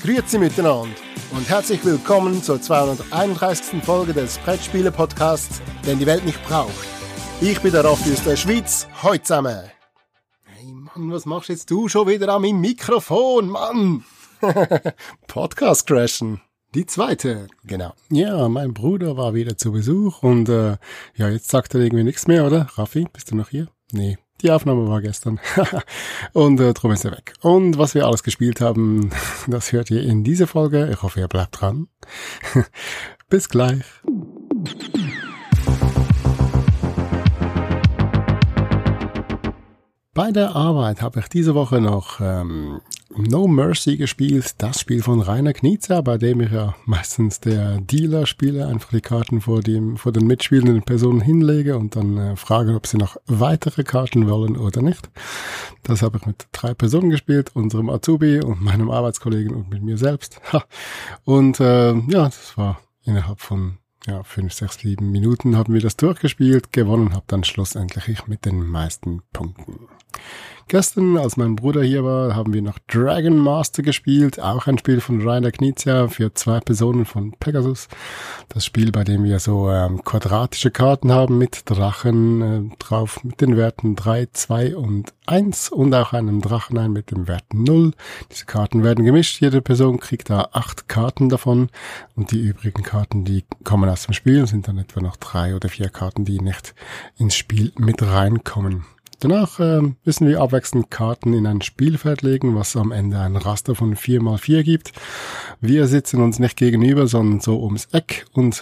Grüezi miteinander und herzlich willkommen zur 231. Folge des Brettspiele-Podcasts, den die Welt nicht braucht. Ich bin der Raffi aus der Schweiz, heute zusammen. Hey Mann, was machst jetzt du schon wieder an meinem Mikrofon, Mann? Podcast crashen. Die zweite, genau. Ja, mein Bruder war wieder zu Besuch und jetzt sagt er irgendwie nichts mehr, oder? Raffi, bist du noch hier? Nee. Die Aufnahme war gestern und drum ist er weg. Und was wir alles gespielt haben, das hört ihr in dieser Folge. Ich hoffe, ihr bleibt dran. Bis gleich. Bei der Arbeit habe ich diese Woche noch No Mercy gespielt, das Spiel von Rainer Knizia, bei dem ich ja meistens der Dealer spiele, einfach die Karten vor den mitspielenden Personen hinlege und dann frage, ob sie noch weitere Karten wollen oder nicht. Das habe ich mit 3 Personen gespielt, unserem Azubi und meinem Arbeitskollegen und mit mir selbst. Und das war innerhalb von 5, 6, 7 Minuten haben wir das durchgespielt, gewonnen habe dann schlussendlich ich mit den meisten Punkten. Gestern, als mein Bruder hier war, haben wir noch Dragon Master gespielt, auch ein Spiel von Rainer Knizia für 2 Personen von Pegasus. Das Spiel, bei dem wir so quadratische Karten haben mit Drachen drauf, mit den Werten 3, 2 und 1 und auch einem Drachen mit dem Wert 0. Diese Karten werden gemischt, jede Person kriegt da 8 Karten davon und die übrigen Karten, die kommen aus dem Spiel, sind dann etwa noch 3 oder 4 Karten, die nicht ins Spiel mit reinkommen. Danach müssen wir abwechselnd Karten in ein Spielfeld legen, was am Ende ein Raster von 4x4 gibt. Wir sitzen uns nicht gegenüber, sondern so ums Eck und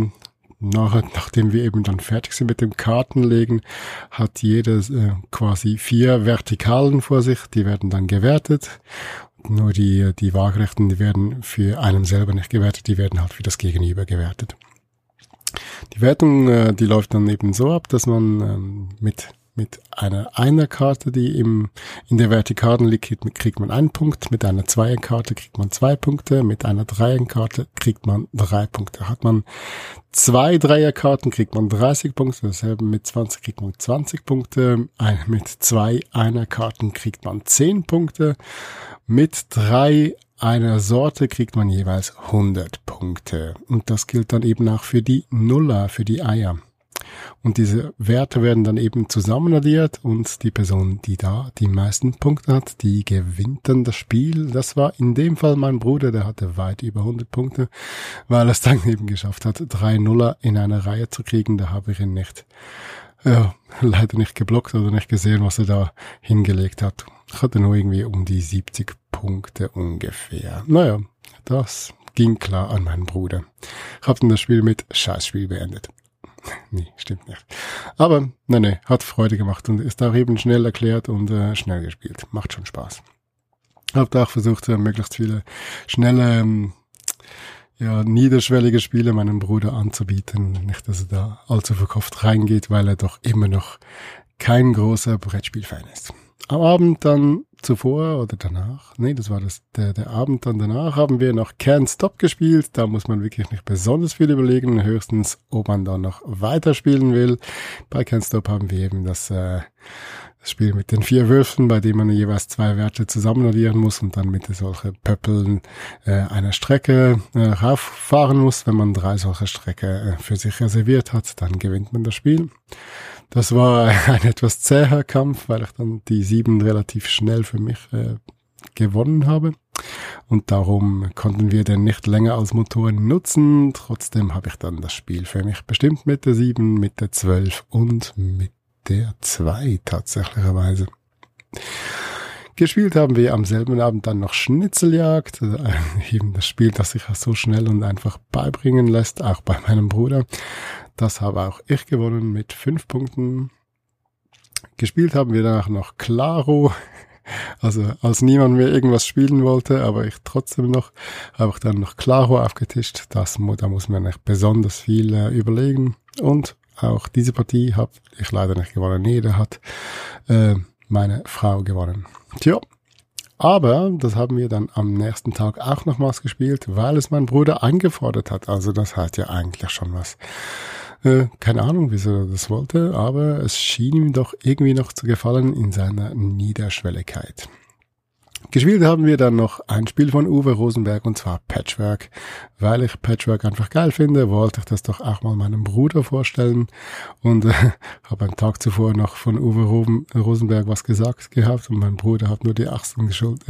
nachdem wir eben dann fertig sind mit dem Kartenlegen, hat jeder quasi 4 Vertikalen vor sich, die werden dann gewertet. Nur die Waagerechten, die werden für einen selber nicht gewertet, die werden halt für das Gegenüber gewertet. Die Wertung, die läuft dann eben so ab, dass man mit einer Karte, die in der Vertikalen liegt, kriegt man 1 Punkt, mit einer Zweierkarte kriegt man 2 Punkte, mit einer Dreierkarte kriegt man 3 Punkte. Hat man 2 Dreierkarten, kriegt man 30 Punkte, dasselbe mit 20 kriegt man 20 Punkte, mit 2 Einerkarten kriegt man 10 Punkte, mit 3 einer Sorte kriegt man jeweils 100 Punkte. Und das gilt dann eben auch für die Nuller, für die Eier. Und diese Werte werden dann eben zusammenaddiert und die Person, die da die meisten Punkte hat, die gewinnt dann das Spiel. Das war in dem Fall mein Bruder, der hatte weit über 100 Punkte, weil er es dann eben geschafft hat, 3 Nuller in einer Reihe zu kriegen. Da habe ich ihn leider nicht geblockt oder nicht gesehen, was er da hingelegt hat. Ich hatte nur irgendwie um die 70 Punkte ungefähr. Naja, das ging klar an meinen Bruder. Ich habe dann das Spiel mit Scheißspiel beendet. Nee, stimmt nicht. Aber, hat Freude gemacht und ist auch eben schnell erklärt und schnell gespielt. Macht schon Spaß. Hab da auch versucht, möglichst viele schnelle, niederschwellige Spiele meinem Bruder anzubieten. Nicht, dass er da allzu verkopft reingeht, weil er doch immer noch kein großer Brettspielfan ist. Am Abend dann zuvor oder danach, das war der Abend dann danach, haben wir noch Can't Stop gespielt. Da muss man wirklich nicht besonders viel überlegen, höchstens, ob man da noch weiterspielen will. Bei Can't Stop haben wir eben das Spiel mit den 4 Würfeln, bei dem man jeweils 2 Werte zusammen addieren muss und dann mit solchen Pöppeln einer Strecke rauffahren muss. Wenn man 3 solche Strecke für sich reserviert hat, dann gewinnt man das Spiel. Das war ein etwas zäher Kampf, weil ich dann die 7 relativ schnell für mich gewonnen habe. Und darum konnten wir den nicht länger als Motoren nutzen. Trotzdem habe ich dann das Spiel für mich bestimmt mit der 7, mit der 12 und mit der 2 tatsächlicherweise. Gespielt haben wir am selben Abend dann noch Schnitzeljagd, eben das Spiel, das sich so schnell und einfach beibringen lässt, auch bei meinem Bruder. Das habe auch ich gewonnen mit 5 Punkten. Gespielt haben wir danach noch Claro, also als niemand mehr irgendwas spielen wollte, aber ich trotzdem noch, habe ich dann noch Claro aufgetischt. Da muss man nicht besonders viel überlegen. Und auch diese Partie habe ich leider nicht gewonnen. Nee, da hat meine Frau gewonnen. Tja, aber das haben wir dann am nächsten Tag auch nochmals gespielt, weil es mein Bruder eingefordert hat. Also das hat ja eigentlich schon was. Keine Ahnung, wieso er das wollte, aber es schien ihm doch irgendwie noch zu gefallen in seiner Niederschwelligkeit. Gespielt haben wir dann noch ein Spiel von Uwe Rosenberg, und zwar Patchwork. Weil ich Patchwork einfach geil finde, wollte ich das doch auch mal meinem Bruder vorstellen, und habe einen Tag zuvor noch von Uwe Rosenberg was gesagt gehabt, und mein Bruder hat nur die Achsen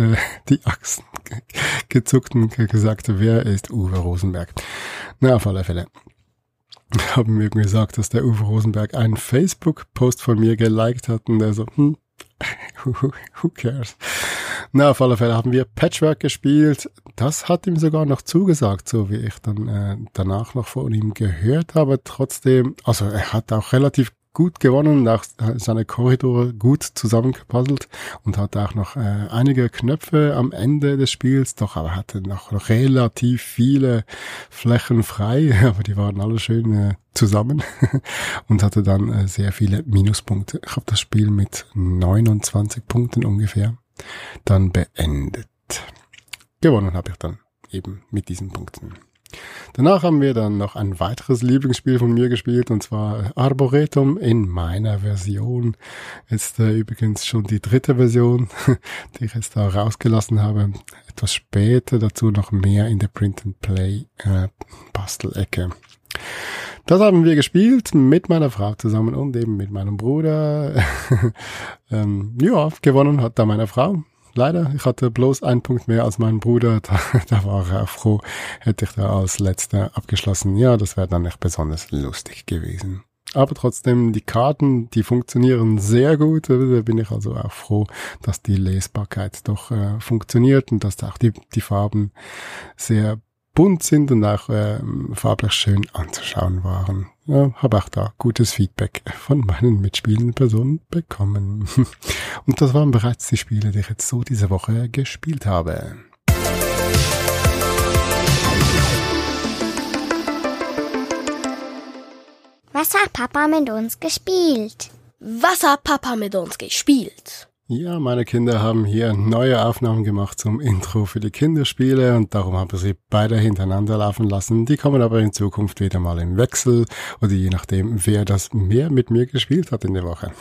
gezuckt und gesagt, wer ist Uwe Rosenberg? Na, auf alle Fälle haben mir gesagt, dass der Uwe Rosenberg einen Facebook-Post von mir geliked hat, und er so, who cares? Na, auf alle Fälle haben wir Patchwork gespielt. Das hat ihm sogar noch zugesagt, so wie ich dann danach noch von ihm gehört habe. Trotzdem, also er hat auch relativ gut gewonnen, auch seine Korridore gut zusammengepuzzelt und hat auch noch einige Knöpfe am Ende des Spiels, doch aber hatte noch relativ viele Flächen frei, aber die waren alle schön zusammen und hatte dann sehr viele Minuspunkte. Ich habe das Spiel mit 29 Punkten ungefähr dann beendet. Gewonnen habe ich dann eben mit diesen Punkten. Danach haben wir dann noch ein weiteres Lieblingsspiel von mir gespielt, und zwar Arboretum in meiner Version. Jetzt übrigens schon die 3. Version, die ich jetzt da rausgelassen habe. Etwas später dazu noch mehr in der Print-and-Play Bastelecke. Das haben wir gespielt mit meiner Frau zusammen und eben mit meinem Bruder. Ja, gewonnen hat da meine Frau. Leider, ich hatte bloß einen Punkt mehr als mein Bruder. Da war er auch froh, hätte ich da als Letzter abgeschlossen. Ja, das wäre dann nicht besonders lustig gewesen. Aber trotzdem, die Karten, die funktionieren sehr gut. Da bin ich also auch froh, dass die Lesbarkeit doch funktioniert und dass auch die Farben sehr bunt sind und auch farblich schön anzuschauen waren. Ja, habe auch da gutes Feedback von meinen mitspielenden Personen bekommen. Und das waren bereits die Spiele, die ich jetzt so diese Woche gespielt habe. Was hat Papa mit uns gespielt? Was hat Papa mit uns gespielt? Ja, meine Kinder haben hier neue Aufnahmen gemacht zum Intro für die Kinderspiele, und darum habe ich sie beide hintereinander laufen lassen. Die kommen aber in Zukunft wieder mal im Wechsel oder je nachdem, wer das mehr mit mir gespielt hat in der Woche.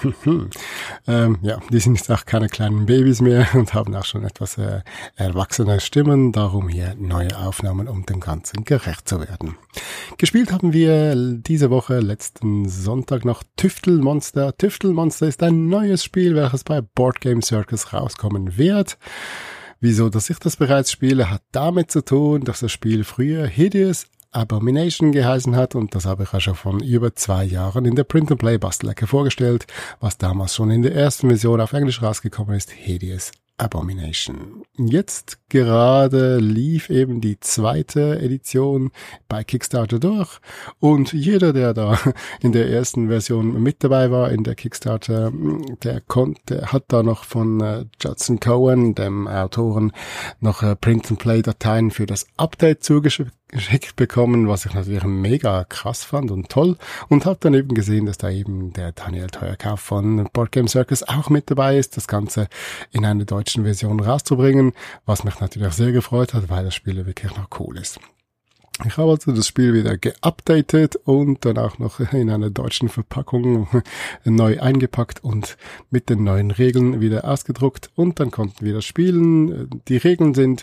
Ja, die sind jetzt auch keine kleinen Babys mehr und haben auch schon etwas erwachsene Stimmen, darum hier neue Aufnahmen, um dem Ganzen gerecht zu werden. Gespielt haben wir diese Woche, letzten Sonntag, noch Tüftelmonster. Tüftelmonster ist ein neues Spiel, welches bei Board Game Circus rauskommen wird. Wieso, dass ich das bereits spiele, hat damit zu tun, dass das Spiel früher Hideous Abomination geheißen hat, und das habe ich ja schon von über 2 Jahren in der Print-and-Play Bastelecke vorgestellt, was damals schon in der ersten Version auf Englisch rausgekommen ist, Hideous Abomination. Jetzt gerade lief eben die 2. Edition bei Kickstarter durch, und jeder, der da in der ersten Version mit dabei war in der Kickstarter, der hat da noch von Judson Cohen, dem Autoren, noch Print-and-Play-Dateien für das Update zugeschickt bekommen, was ich natürlich mega krass fand und toll, und habe dann eben gesehen, dass da eben der Daniel Teuerkauf von Board Game Circus auch mit dabei ist, das Ganze in einer deutschen Version rauszubringen, was mich natürlich auch sehr gefreut hat, weil das Spiel wirklich noch cool ist. Ich habe also das Spiel wieder geupdatet und dann auch noch in einer deutschen Verpackung neu eingepackt und mit den neuen Regeln wieder ausgedruckt, und dann konnten wir das spielen. Die Regeln sind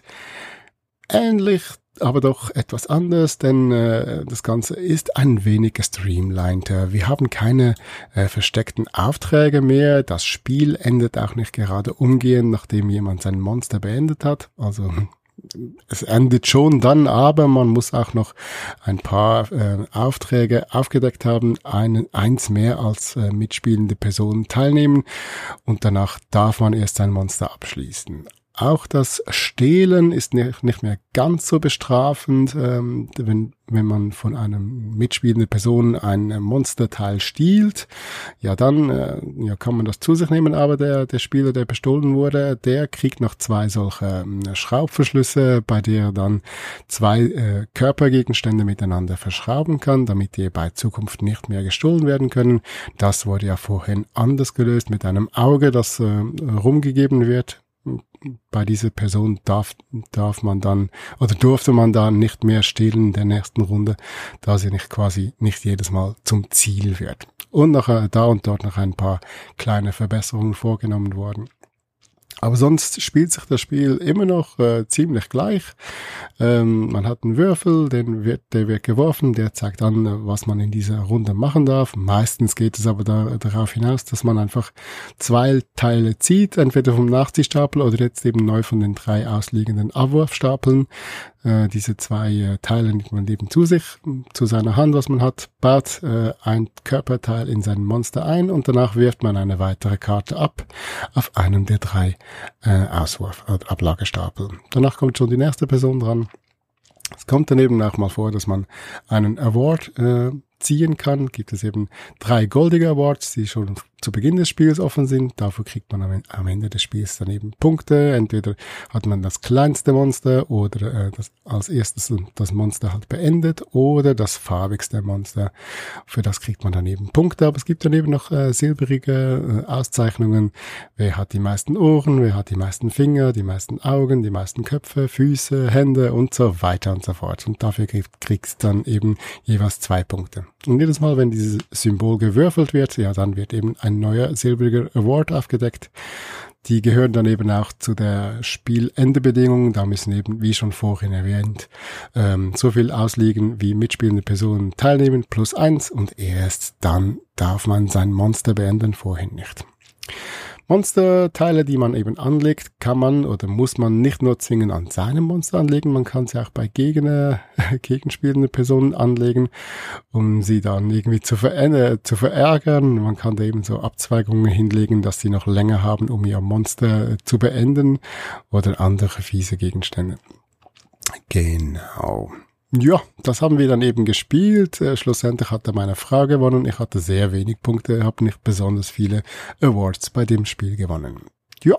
ähnlich, aber doch etwas anders, denn das Ganze ist ein wenig gestreamlined. Wir haben keine versteckten Aufträge mehr. Das Spiel endet auch nicht gerade umgehend, nachdem jemand sein Monster beendet hat. Also es endet schon dann, aber man muss auch noch ein paar Aufträge aufgedeckt haben, eins mehr als mitspielende Personen teilnehmen, und danach darf man erst sein Monster abschließen. Auch das Stehlen ist nicht mehr ganz so bestrafend, wenn man von einem mitspielenden Person ein Monsterteil stiehlt. Ja, dann kann man das zu sich nehmen, aber der Spieler, der bestohlen wurde, der kriegt noch 2 solche Schraubverschlüsse, bei der er dann 2 Körpergegenstände miteinander verschrauben kann, damit die bei Zukunft nicht mehr gestohlen werden können. Das wurde ja vorhin anders gelöst mit einem Auge, das rumgegeben wird. Bei dieser Person durfte man dann nicht mehr stehlen in der nächsten Runde, da sie nicht jedes Mal zum Ziel wird. Und da und dort noch ein paar kleine Verbesserungen vorgenommen worden. Aber sonst spielt sich das Spiel immer noch ziemlich gleich. Man hat einen Würfel, der wird geworfen, der zeigt an, was man in dieser Runde machen darf. Meistens geht es aber darauf hinaus, dass man einfach 2 Teile zieht, entweder vom Nachziehstapel oder jetzt eben neu von den 3 ausliegenden Abwurfstapeln. Diese 2 Teile nimmt man eben zu sich, zu seiner Hand, was man hat, baut ein Körperteil in sein Monster ein und danach wirft man eine weitere Karte ab auf einen der 3 Ablagestapel. Danach kommt schon die nächste Person dran. Es kommt dann eben auch mal vor, dass man einen Award ziehen kann. Gibt es eben 3 goldige Awards, die schon zu Beginn des Spiels offen sind. Dafür kriegt man am Ende des Spiels dann eben Punkte. Entweder hat man das kleinste Monster oder das als erstes das Monster halt beendet oder das farbigste Monster. Für das kriegt man dann eben Punkte. Aber es gibt dann eben noch silberige Auszeichnungen. Wer hat die meisten Ohren, wer hat die meisten Finger, die meisten Augen, die meisten Köpfe, Füße, Hände und so weiter und so fort. Und dafür kriegst dann eben jeweils 2 Punkte. Und jedes Mal, wenn dieses Symbol gewürfelt wird, ja, dann wird eben ein neuer silbriger Award aufgedeckt. Die gehören dann eben auch zu der Spielendebedingung. Da müssen eben, wie schon vorhin erwähnt, so viel ausliegen, wie mitspielende Personen teilnehmen, +1. Und erst dann darf man sein Monster beenden, vorhin nicht. Monsterteile, die man eben anlegt, kann man oder muss man nicht nur zwingend an seinem Monster anlegen, man kann sie auch bei gegenspielenden Personen anlegen, um sie dann irgendwie zu verärgern. Man kann da eben so Abzweigungen hinlegen, dass sie noch länger haben, um ihr Monster zu beenden oder andere fiese Gegenstände. Genau. Ja, das haben wir dann eben gespielt. Schlussendlich hat er meine Frau gewonnen. Ich hatte sehr wenig Punkte, habe nicht besonders viele Awards bei dem Spiel gewonnen. Ja.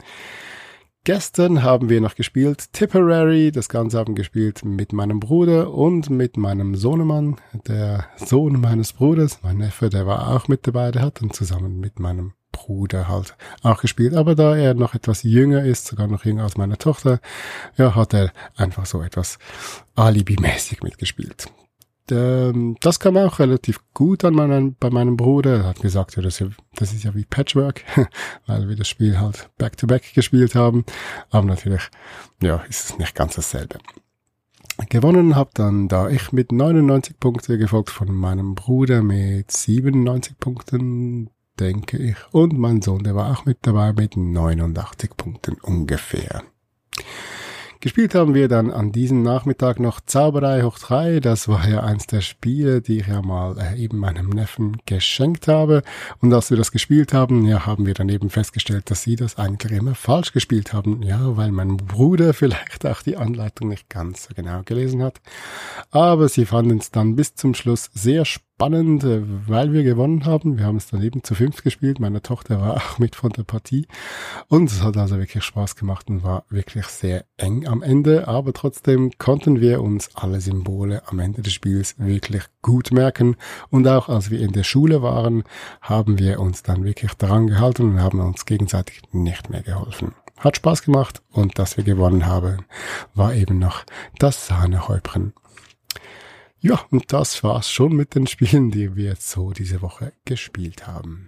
Gestern haben wir noch gespielt Tipperary. Das Ganze haben wir gespielt mit meinem Bruder und mit meinem Sohnemann, der Sohn meines Bruders. Mein Neffe, der war auch mit dabei. Der hat dann zusammen mit meinem Bruder halt auch gespielt. Aber da er noch etwas jünger ist, sogar noch jünger als meine Tochter, ja, hat er einfach so etwas alibimäßig mitgespielt. Das kam auch relativ gut an bei meinem Bruder. Er hat gesagt, ja, das ist ja wie Patchwork, weil wir das Spiel halt back-to-back gespielt haben. Aber natürlich, ja, ist es nicht ganz dasselbe. Gewonnen habe dann da ich mit 99 Punkten, gefolgt von meinem Bruder mit 97 Punkten, denke ich. Und mein Sohn, der war auch mit dabei mit 89 Punkten ungefähr. Gespielt haben wir dann an diesem Nachmittag noch Zauberei hoch 3. Das war ja eins der Spiele, die ich ja mal eben meinem Neffen geschenkt habe. Und als wir das gespielt haben, ja, haben wir dann eben festgestellt, dass sie das eigentlich immer falsch gespielt haben. Ja, weil mein Bruder vielleicht auch die Anleitung nicht ganz so genau gelesen hat. Aber sie fanden es dann bis zum Schluss sehr spannend, weil wir gewonnen haben. Wir haben es dann eben zu 5 gespielt. Meine Tochter war auch mit von der Partie. Und es hat also wirklich Spaß gemacht und war wirklich sehr eng am Ende. Aber trotzdem konnten wir uns alle Symbole am Ende des Spiels wirklich gut merken. Und auch als wir in der Schule waren, haben wir uns dann wirklich daran gehalten und haben uns gegenseitig nicht mehr geholfen. Hat Spaß gemacht und dass wir gewonnen haben, war eben noch das Sahnehäubchen. Ja, und das war's schon mit den Spielen, die wir jetzt so diese Woche gespielt haben.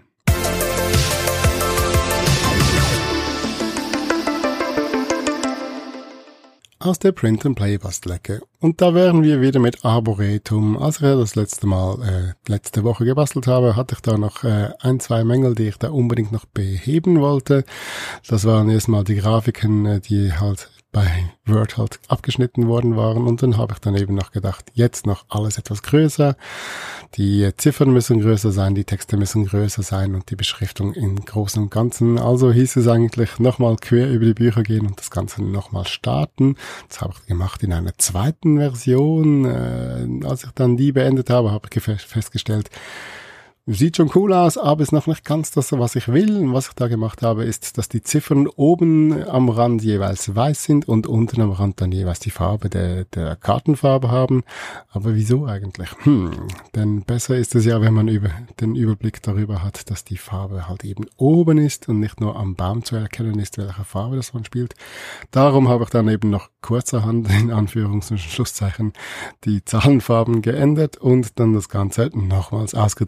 Aus der Print-and-Play-Bastelecke. Und da wären wir wieder mit Arboretum. Als ich das letzte Woche gebastelt habe, hatte ich da noch 1-2 Mängel, die ich da unbedingt noch beheben wollte. Das waren erstmal die Grafiken, die halt bei Word halt abgeschnitten worden waren. Und dann habe ich dann eben noch gedacht, jetzt noch alles etwas größer. Die Ziffern müssen größer sein, die Texte müssen größer sein und die Beschriftung im Großen und Ganzen. Also hieß es eigentlich nochmal quer über die Bücher gehen und das Ganze nochmal starten. Das habe ich gemacht in einer zweiten Version. Als ich dann die beendet habe, habe ich festgestellt, sieht schon cool aus, aber ist noch nicht ganz das, was ich will. Und was ich da gemacht habe, ist, dass die Ziffern oben am Rand jeweils weiß sind und unten am Rand dann jeweils die Farbe der Kartenfarbe haben. Aber wieso eigentlich? Denn besser ist es ja, wenn man den Überblick darüber hat, dass die Farbe halt eben oben ist und nicht nur am Baum zu erkennen ist, welche Farbe das man spielt. Darum habe ich dann eben noch kurzerhand, in Anführungs- und Schlusszeichen, die Zahlenfarben geändert und dann das Ganze nochmals ausgedruckt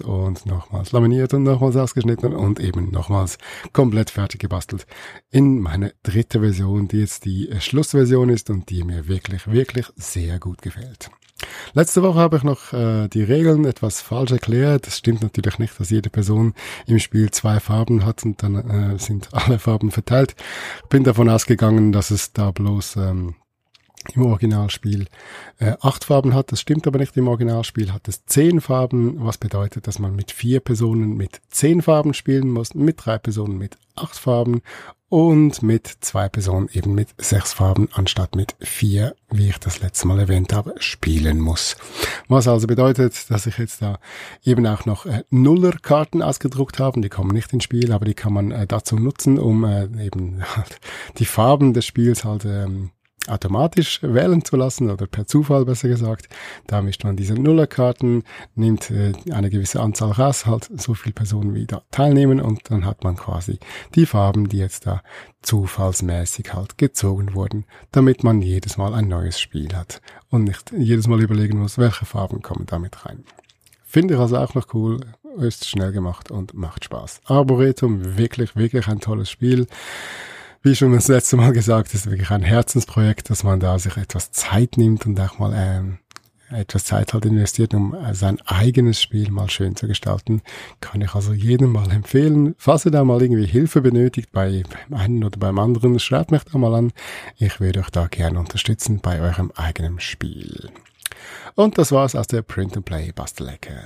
und nochmals laminiert und nochmals ausgeschnitten und eben nochmals komplett fertig gebastelt in meine dritte Version, die jetzt die Schlussversion ist und die mir wirklich, wirklich sehr gut gefällt. Letzte Woche habe ich noch die Regeln etwas falsch erklärt. Es stimmt natürlich nicht, dass jede Person im Spiel 2 Farben hat und dann sind alle Farben verteilt. Ich bin davon ausgegangen, dass es da bloß im Originalspiel 8 Farben hat. Das stimmt aber nicht. Im Originalspiel hat es 10 Farben, was bedeutet, dass man mit 4 Personen mit 10 Farben spielen muss, mit 3 Personen mit 8 Farben und mit 2 Personen eben mit 6 Farben anstatt mit 4, wie ich das letzte Mal erwähnt habe, spielen muss. Was also bedeutet, dass ich jetzt da eben auch noch Nuller-Karten ausgedruckt habe. Die kommen nicht ins Spiel, aber die kann man dazu nutzen, um eben halt die Farben des Spiels halt automatisch wählen zu lassen oder per Zufall besser gesagt. Da mischt man diese Nullerkarten, nimmt eine gewisse Anzahl raus, halt so viele Personen wie da teilnehmen und dann hat man quasi die Farben, die jetzt da zufallsmäßig halt gezogen wurden, damit man jedes Mal ein neues Spiel hat und nicht jedes Mal überlegen muss, welche Farben kommen damit rein. Finde ich also auch noch cool, ist schnell gemacht und macht Spaß. Arboretum, wirklich, wirklich ein tolles Spiel. Wie schon das letzte Mal gesagt, ist wirklich ein Herzensprojekt, dass man da sich etwas Zeit nimmt und auch mal etwas Zeit halt investiert, um sein eigenes Spiel mal schön zu gestalten. Kann ich also jedem mal empfehlen. Falls ihr da mal irgendwie Hilfe benötigt beim einen oder beim anderen, schreibt mich da mal an. Ich würde euch da gerne unterstützen bei eurem eigenen Spiel. Und das war's aus der Print-and-Play-Bastelecke.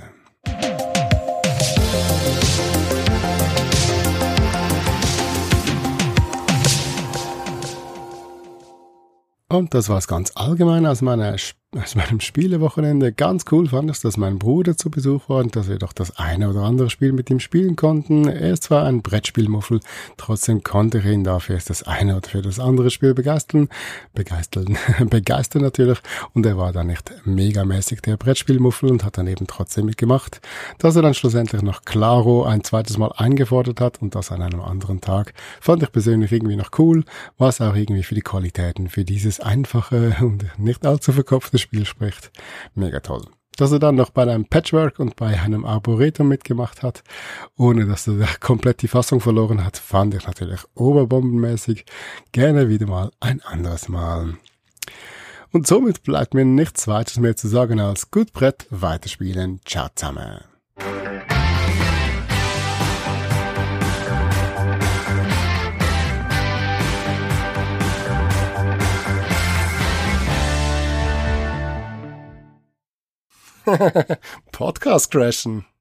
Und das war's ganz allgemein aus meinem Spielewochenende. Ganz cool fand ich, dass mein Bruder zu Besuch war und dass wir doch das eine oder andere Spiel mit ihm spielen konnten. Er ist zwar ein Brettspielmuffel, trotzdem konnte ich ihn dafür das eine oder für das andere Spiel begeistern natürlich. Und er war dann nicht megamäßig der Brettspielmuffel und hat dann eben trotzdem mitgemacht. Dass er dann schlussendlich noch Claro ein zweites Mal eingefordert hat und das an einem anderen Tag, fand ich persönlich irgendwie noch cool, was auch irgendwie für die Qualitäten für dieses einfache und nicht allzu verkopfte Spiel spricht. Mega toll. Dass er dann noch bei einem Patchwork und bei einem Arboretum mitgemacht hat, ohne dass er da komplett die Fassung verloren hat, fand ich natürlich oberbombenmäßig. Gerne wieder mal ein anderes Mal. Und somit bleibt mir nichts weiteres mehr zu sagen als gut Brett, weiterspielen. Ciao zusammen. Podcast crashen.